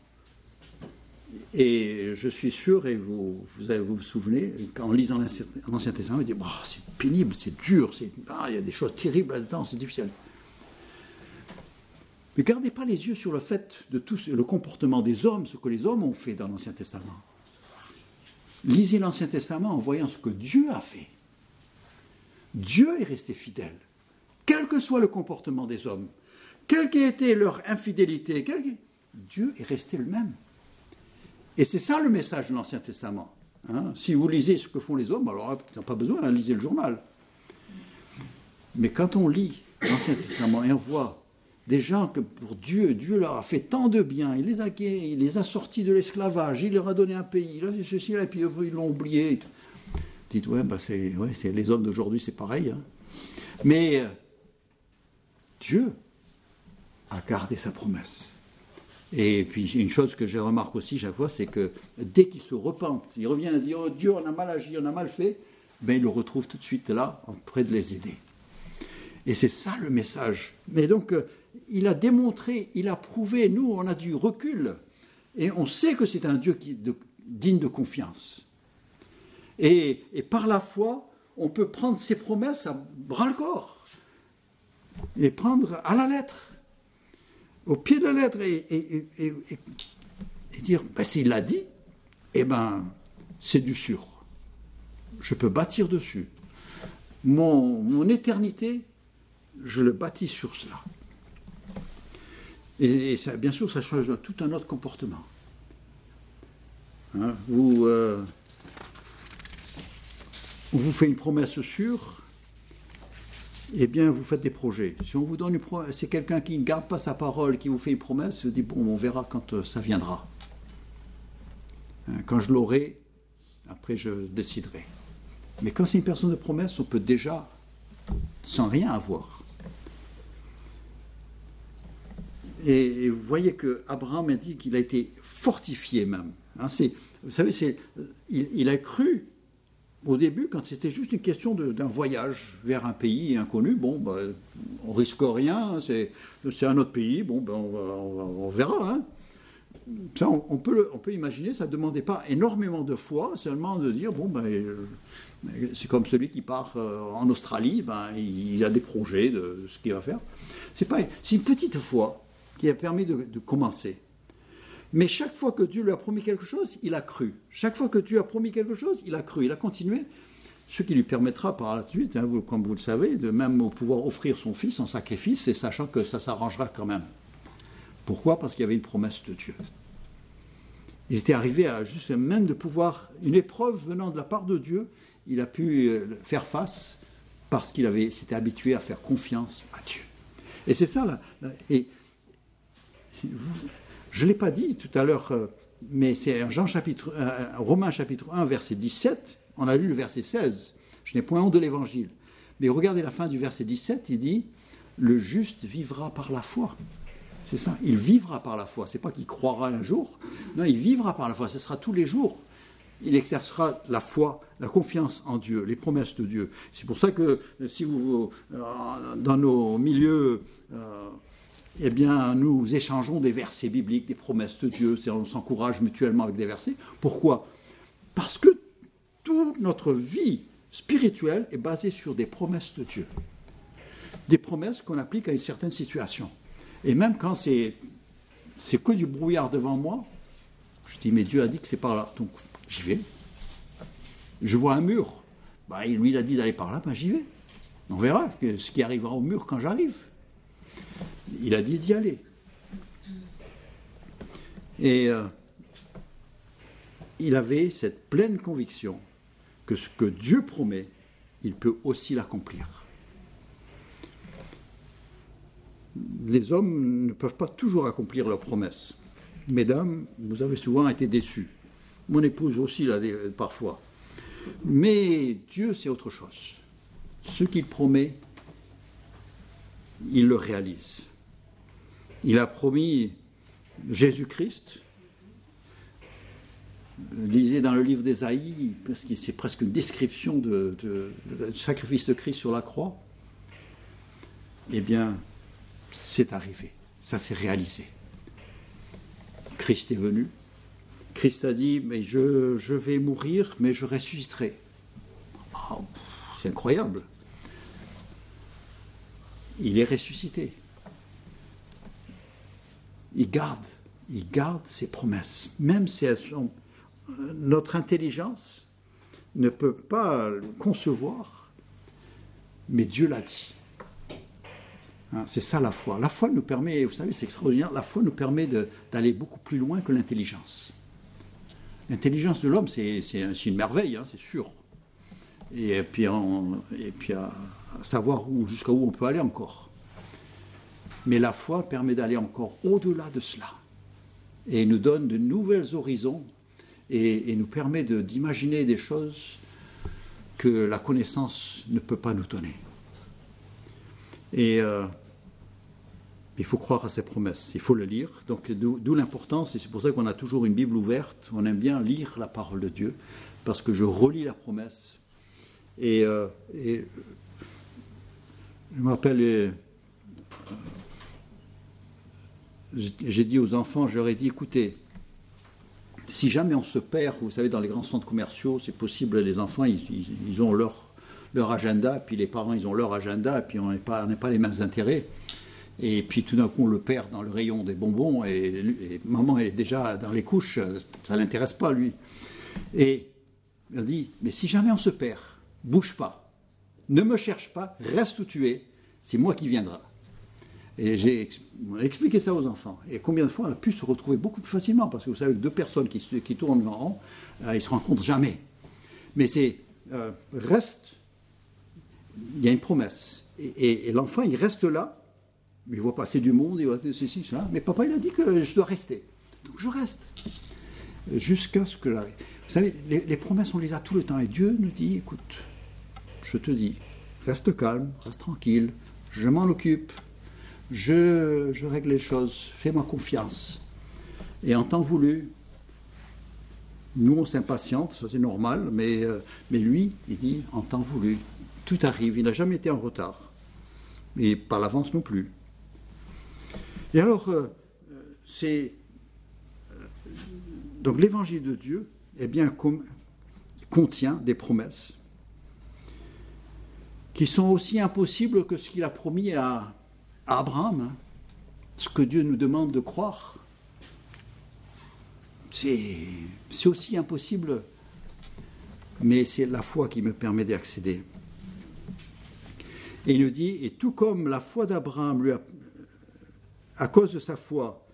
Speaker 1: Et je suis sûr, et vous vous, avez, vous, vous souvenez, en lisant l'Ancien Testament, vous dites oh, c'est pénible, c'est dur, c'est, ah, il y a des choses terribles là-dedans, c'est difficile. Mais gardez pas les yeux sur le fait de tout le comportement des hommes, ce que les hommes ont fait dans l'Ancien Testament. Lisez l'Ancien Testament en voyant ce que Dieu a fait. Dieu est resté fidèle, quel que soit le comportement des hommes, quelle qu'ait été leur infidélité, quel... Dieu est resté le même. Et c'est ça le message de l'Ancien Testament. Hein, si vous lisez ce que font les hommes, alors vous n'avez pas besoin, hein, lisez le journal. Mais quand on lit l'Ancien Testament et on voit des gens que pour Dieu, Dieu leur a fait tant de bien, il les a, il les a sortis de l'esclavage, il leur a donné un pays, là, ceci, là, et puis ils l'ont oublié. Vous dites, ouais, bah c'est, ouais, c'est, les hommes d'aujourd'hui, c'est pareil. Hein. Mais euh, Dieu a gardé sa promesse. Et puis une chose que je remarque aussi chaque fois, c'est que dès qu'ils se repentent, ils reviennent à dire oh Dieu, on a mal agi, on a mal fait, ben ils le retrouvent tout de suite là, près de les aider. Et c'est ça le message. Mais donc, euh, il a démontré, il a prouvé, nous, on a du recul, et on sait que c'est un Dieu qui, de, digne de confiance. Et, et par la foi, on peut prendre ses promesses à bras-le-corps, et prendre à la lettre. Au pied de la lettre et, et, et, et, et dire, ben, s'il l'a dit, eh ben, c'est du sûr. Je peux bâtir dessus. Mon, mon éternité, je le bâtis sur cela. Et, et ça, bien sûr, ça change tout un autre comportement. Hein, vous, euh, on vous fait une promesse sûre, eh bien, vous faites des projets. Si on vous donne une promesse, c'est quelqu'un qui ne garde pas sa parole, qui vous fait une promesse, vous dit, bon, on verra quand euh, ça viendra. Hein, quand je l'aurai, après je déciderai. Mais quand c'est une personne de promesse, on peut déjà, sans rien avoir. Et, et vous voyez qu'Abraham a dit qu'il a été fortifié même. Hein, c'est, vous savez, c'est, il, il a cru au début, quand c'était juste une question de, d'un voyage vers un pays inconnu, bon, ben, on risque rien, c'est, c'est un autre pays, bon, ben, on, va, on, va, on verra. Hein. Ça, on, on, peut le, on peut imaginer, ça ne demandait pas énormément de foi, seulement de dire, bon, ben, c'est comme celui qui part en Australie, ben, il a des projets de ce qu'il va faire. C'est, pas, c'est une petite foi qui a permis de, de commencer. Mais chaque fois que Dieu lui a promis quelque chose, il a cru. Chaque fois que Dieu a promis quelque chose, il a cru. Il a continué, ce qui lui permettra par la suite, hein, vous, comme vous le savez, de même pouvoir offrir son fils en sacrifice, et sachant que ça s'arrangera quand même. Pourquoi ? Parce qu'il y avait une promesse de Dieu. Il était arrivé à juste même de pouvoir, une épreuve venant de la part de Dieu, il a pu faire face parce qu'il avait, s'était habitué à faire confiance à Dieu. Et c'est ça, là. là et vous, je ne l'ai pas dit tout à l'heure, mais c'est Jean chapitre, euh, Romains chapitre un, verset dix-sept, on a lu le verset seize, je n'ai point honte de l'évangile. Mais regardez la fin du verset dix-sept, il dit, le juste vivra par la foi. C'est ça, il vivra par la foi. C'est pas qu'il croira un jour, non, il vivra par la foi, ce sera tous les jours. Il exercera la foi, la confiance en Dieu, les promesses de Dieu. C'est pour ça que si vous, euh, dans nos milieux, euh, eh bien, nous échangeons des versets bibliques, des promesses de Dieu, on s'encourage mutuellement avec des versets. Pourquoi ? Parce que toute notre vie spirituelle est basée sur des promesses de Dieu. Des promesses qu'on applique à une certaine situation. Et même quand c'est, c'est que du brouillard devant moi, je dis, mais Dieu a dit que c'est par là. Donc, j'y vais. Je vois un mur. Bah, lui, il a dit d'aller par là, ben, j'y vais. On verra ce qui arrivera au mur quand j'arrive. Il a dit d'y aller. Et euh, il avait cette pleine conviction que ce que Dieu promet, il peut aussi l'accomplir. Les hommes ne peuvent pas toujours accomplir leurs promesses. Mesdames, vous avez souvent été déçues. Mon épouse aussi, là, parfois. Mais Dieu, c'est autre chose. Ce qu'il promet, il le réalise. Il a promis Jésus-Christ. Lisez dans le livre d'Ésaïe, parce que c'est presque une description de, de, de, du sacrifice de Christ sur la croix. Eh bien, c'est arrivé. Ça s'est réalisé. Christ est venu. Christ a dit, mais je, je vais mourir, mais je ressusciterai. Oh, c'est incroyable. Il est ressuscité. il garde, il garde ses promesses, même si elles sont, notre intelligence ne peut pas le concevoir, mais Dieu l'a dit. Hein, c'est ça la foi. La foi nous permet, vous savez, c'est extraordinaire, la foi nous permet de, d'aller beaucoup plus loin que l'intelligence. L'intelligence de l'homme, c'est, c'est, c'est une merveille, hein, c'est sûr. Et puis, on, et puis à, à savoir où, jusqu'à où on peut aller encore. Mais la foi permet d'aller encore au-delà de cela. Et nous donne de nouveaux horizons et, et nous permet de, d'imaginer des choses que la connaissance ne peut pas nous donner. Et euh, il faut croire à ses promesses, il faut le lire. Donc d'où, d'où l'importance, et c'est pour ça qu'on a toujours une Bible ouverte, on aime bien lire la parole de Dieu, parce que je relis la promesse. Et, euh, et je me rappelle, euh, j'ai dit aux enfants, je leur ai dit, écoutez, si jamais on se perd, vous savez, dans les grands centres commerciaux, c'est possible, les enfants, ils, ils, ils ont leur, leur agenda, puis les parents, ils ont leur agenda, puis on n'est pas, on n'est pas les mêmes intérêts. Et puis tout d'un coup, on le perd dans le rayon des bonbons, et, et maman, elle est déjà dans les couches, ça ne l'intéresse pas, lui. Et il a dit, mais si jamais on se perd, bouge pas, ne me cherche pas, reste où tu es, c'est moi qui viendra. Et j'ai on a expliqué ça aux enfants. Et combien de fois on a pu se retrouver beaucoup plus facilement, parce que vous savez que deux personnes qui, qui tournent en rond, euh, ils ne se rencontrent jamais. Mais c'est, euh, reste, il y a une promesse. Et, et, et l'enfant, il reste là, mais il voit passer du monde, il voit ceci, cela. Mais papa, il a dit que je dois rester. Donc je reste. Jusqu'à ce que j'arrive. Vous savez, les, les promesses, on les a tout le temps. Et Dieu nous dit, écoute, je te dis, reste calme, reste tranquille, je m'en occupe, je, je règle les choses, fais-moi confiance. Et en temps voulu, nous on s'impatiente, ça c'est normal, mais, euh, mais lui, il dit, en temps voulu, tout arrive, il n'a jamais été en retard. Et par l'avance non plus. Et alors, euh, c'est... Donc l'évangile de Dieu, eh bien, com- contient des promesses qui sont aussi impossibles que ce qu'il a promis à, à Abraham. Hein. Ce que Dieu nous demande de croire, c'est, c'est aussi impossible, mais c'est la foi qui me permet d'y accéder. Et il nous dit, et tout comme la foi d'Abraham, lui a, à cause de sa foi,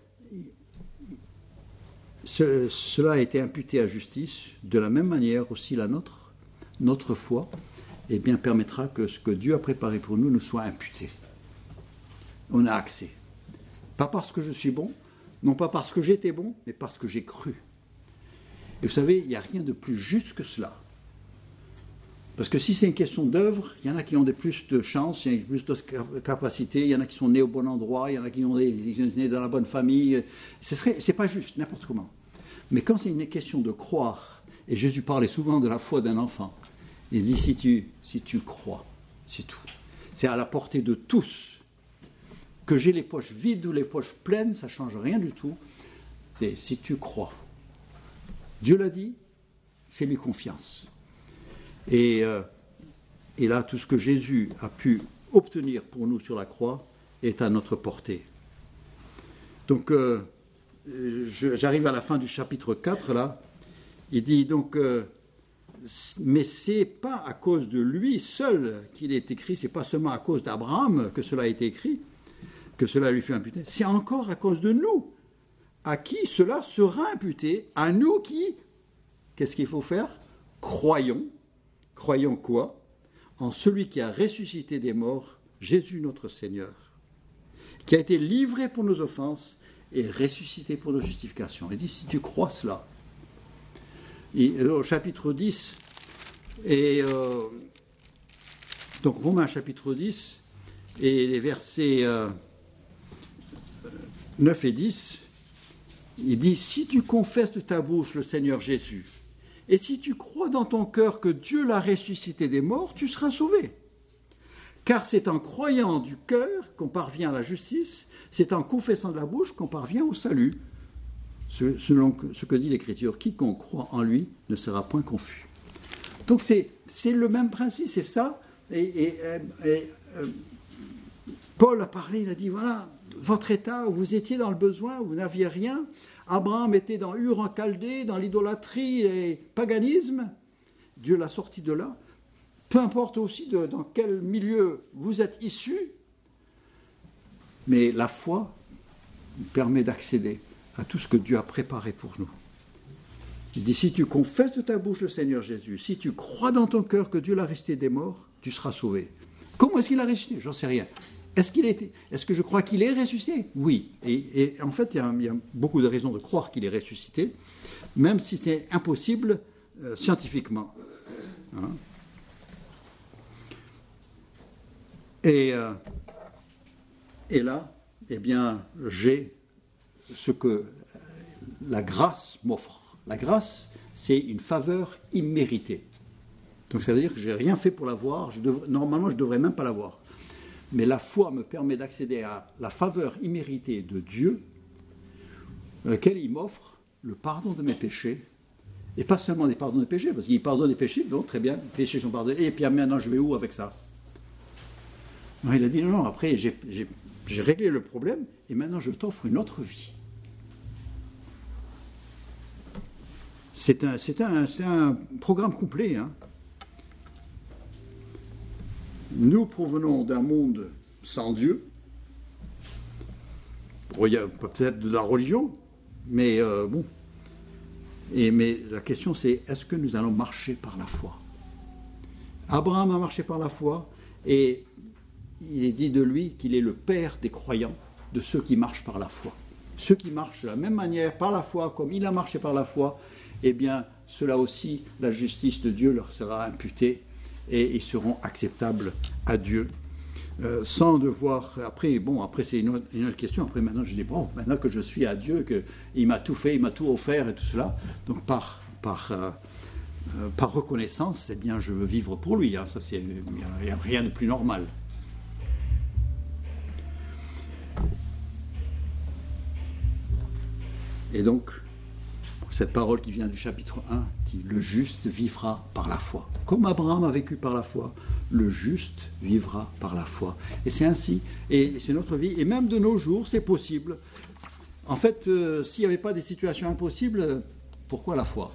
Speaker 1: ce, cela a été imputé à justice, de la même manière aussi la nôtre, notre foi, eh bien, permettra que ce que Dieu a préparé pour nous nous soit imputé. On a accès. Pas parce que je suis bon, non pas parce que j'étais bon, mais parce que j'ai cru. Et vous savez, il n'y a rien de plus juste que cela. Parce que si c'est une question d'œuvre, il y en a qui ont des plus de chance, il y en a plus de capacités, il y en a qui sont nés au bon endroit, il y en a qui sont nés dans la bonne famille. Ce serait, c'est pas juste, n'importe comment. Mais quand c'est une question de croire, et Jésus parlait souvent de la foi d'un enfant, il dit si tu, si tu crois, c'est tout. C'est à la portée de tous. Que j'ai les poches vides ou les poches pleines, ça ne change rien du tout. C'est si tu crois. Dieu l'a dit, fais-lui confiance. Et, euh, et là, tout ce que Jésus a pu obtenir pour nous sur la croix est à notre portée. Donc, euh, je, j'arrive à la fin du chapitre quatre, là. Il dit donc, euh, mais c'est pas à cause de lui seul qu'il est écrit, c'est pas seulement à cause d'Abraham que cela a été écrit, que cela lui fut imputé, c'est encore à cause de nous, à qui cela sera imputé, à nous qui, qu'est-ce qu'il faut faire ? Croyons. Croyons quoi ? En celui qui a ressuscité des morts, Jésus notre Seigneur, qui a été livré pour nos offenses et ressuscité pour nos justifications. Il dit, si tu crois cela, et, au chapitre dix, et euh, donc Romains chapitre dix, et les versets euh, neuf et dix, il dit, si tu confesses de ta bouche le Seigneur Jésus, et si tu crois dans ton cœur que Dieu l'a ressuscité des morts, tu seras sauvé. Car c'est en croyant du cœur qu'on parvient à la justice, c'est en confessant de la bouche qu'on parvient au salut. Selon ce que dit l'Écriture, quiconque croit en lui ne sera point confus. Donc c'est, c'est le même principe, c'est ça. Et, et, et, et Paul a parlé, il a dit, voilà, votre état où vous étiez dans le besoin, où vous n'aviez rien. Abraham était dans Ur en Chaldée, dans l'idolâtrie et paganisme. Dieu l'a sorti de là. Peu importe aussi de, dans quel milieu vous êtes issu, mais la foi permet d'accéder à tout ce que Dieu a préparé pour nous. Il dit, si tu confesses de ta bouche le Seigneur Jésus, si tu crois dans ton cœur que Dieu l'a ressuscité des morts, tu seras sauvé. Comment est-ce qu'il a ressuscité? J'en sais rien. Est-ce, qu'il est, est-ce que je crois qu'il est ressuscité? Oui. Et, et en fait, il y, a, il y a beaucoup de raisons de croire qu'il est ressuscité, même si c'est impossible euh, scientifiquement. Hein? Et, euh, et là, eh bien, j'ai ce que la grâce m'offre. La grâce, c'est une faveur imméritée. Donc ça veut dire que je n'ai rien fait pour l'avoir. Je devrais, normalement, je ne devrais même pas l'avoir. Mais la foi me permet d'accéder à la faveur imméritée de Dieu, dans laquelle il m'offre le pardon de mes péchés. Et pas seulement des pardons de péchés, parce qu'il pardonne les péchés, donc très bien, les péchés sont pardonnés. Et puis maintenant, je vais où avec ça? Non, il a dit, non, non, après, j'ai, j'ai, j'ai réglé le problème, et maintenant, je t'offre une autre vie. C'est un, c'est un, c'est un programme complet. Hein. Nous provenons d'un monde sans Dieu. Bon, il y a peut-être de la religion, mais euh, bon. Et, mais la question, c'est, est-ce que nous allons marcher par la foi? Abraham a marché par la foi, et il est dit de lui qu'il est le père des croyants, de ceux qui marchent par la foi. Ceux qui marchent de la même manière, par la foi, comme il a marché par la foi, eh bien, cela aussi, la justice de Dieu leur sera imputée, et ils seront acceptables à Dieu, euh, sans devoir... Après, bon, après c'est une autre, une autre question. Après, maintenant, je dis, bon, maintenant que je suis à Dieu, qu'il m'a tout fait, il m'a tout offert et tout cela, donc par, par, euh, euh, par reconnaissance, eh bien, je veux vivre pour lui. Hein, ça, c'est, il n'y a rien de plus normal. Et donc, cette parole qui vient du chapitre un dit « Le juste vivra par la foi ». Comme Abraham a vécu par la foi, le juste vivra par la foi. Et c'est ainsi, et c'est notre vie. Et même de nos jours, c'est possible. En fait, euh, s'il n'y avait pas des situations impossibles, pourquoi la foi?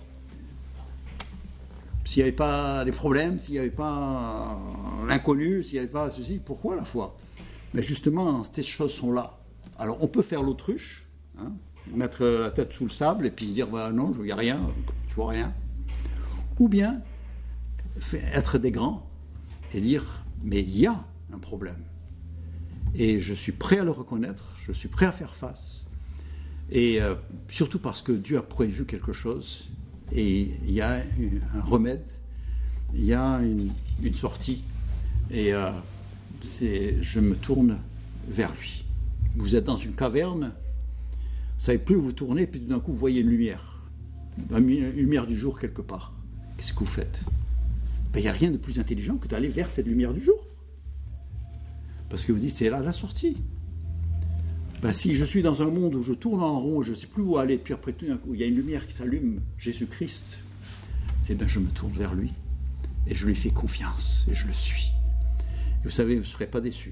Speaker 1: S'il n'y avait pas des problèmes, s'il n'y avait pas l'inconnu, s'il n'y avait pas ceci, pourquoi la foi? Mais justement, ces choses sont là. Alors, on peut faire l'autruche, hein, mettre la tête sous le sable et puis dire bah, non, il n'y a rien, je vois rien. Ou bien être des grands et dire mais il y a un problème. Et je suis prêt à le reconnaître, je suis prêt à faire face. Et euh, surtout parce que Dieu a prévu quelque chose et il y a un remède, il y a une, une sortie. Et euh, c'est, je me tourne vers lui. Vous êtes dans une caverne, vous ne savez plus où vous tournez, puis tout d'un coup, vous voyez une lumière. Une lumière du jour quelque part. Qu'est-ce que vous faites? Ben, il n'y a rien de plus intelligent que d'aller vers cette lumière du jour. Parce que vous dites, c'est là la sortie. Ben, si je suis dans un monde où je tourne en rond, je ne sais plus où aller, puis après tout d'un coup, il y a une lumière qui s'allume, Jésus-Christ, eh bien, je me tourne vers lui, et je lui fais confiance, et je le suis. Et vous savez, vous ne serez pas déçus.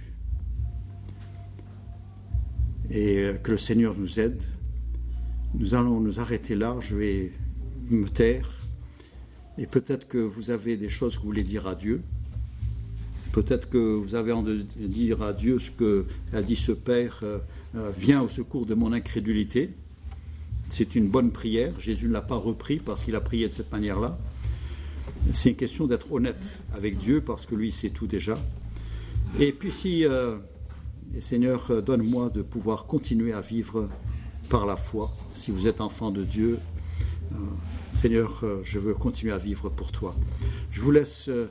Speaker 1: Et que le Seigneur nous aide. Nous allons nous arrêter là, je vais me taire, et peut-être que vous avez des choses que vous voulez dire à Dieu, peut-être que vous avez envie de dire à Dieu ce que a dit ce Père, euh, euh, viens au secours de mon incrédulité. C'est une bonne prière, Jésus ne l'a pas repris parce qu'il a prié de cette manière-là. C'est une question d'être honnête avec Dieu parce que lui sait tout déjà. Et puis si, euh, Seigneur, donne-moi de pouvoir continuer à vivre par la foi. Si vous êtes enfant de Dieu, euh, Seigneur, euh, je veux continuer à vivre pour toi. Je vous laisse euh,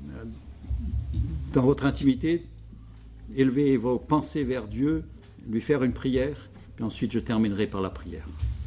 Speaker 1: dans votre intimité élever vos pensées vers Dieu, lui faire une prière, puis ensuite je terminerai par la prière.